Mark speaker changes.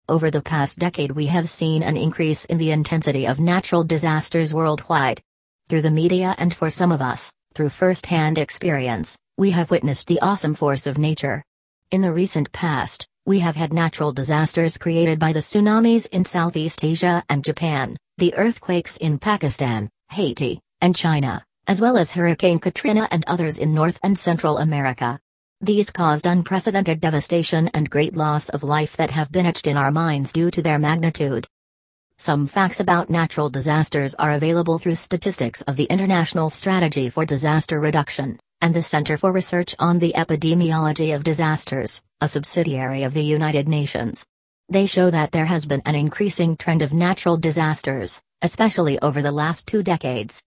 Speaker 1: Over the past decade, we have seen an increase in the intensity of natural disasters worldwide. Through the media and for some of us, through first-hand experience, we have witnessed the awesome force of nature. In the recent past, we have had natural disasters created by the tsunamis in Southeast Asia and Japan, the earthquakes in Pakistan, Haiti, and China, as well as Hurricane Katrina and others in North and Central America. These caused unprecedented devastation and great loss of life that have been etched in our minds due to their magnitude. Some facts about natural disasters are available through statistics of the International Strategy for Disaster Reduction, and the Center for Research on the Epidemiology of Disasters, a subsidiary of the United Nations. They show that there has been an increasing trend of natural disasters, especially over the last 2 decades.